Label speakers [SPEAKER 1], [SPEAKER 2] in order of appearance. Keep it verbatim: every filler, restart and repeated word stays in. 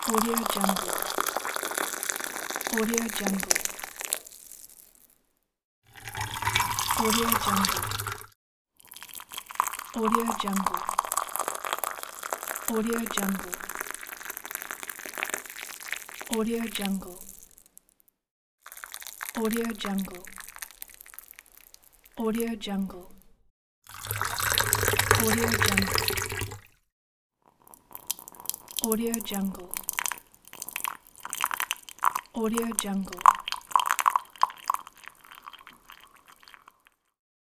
[SPEAKER 1] Audio Jungle. Audio Jungle. Audio Jungle. Audio Jungle. Audio Jungle. Audio Jungle. Audio Jungle. Audio Jungle. Audio Jungle. Audio Jungle. Audio Jungle.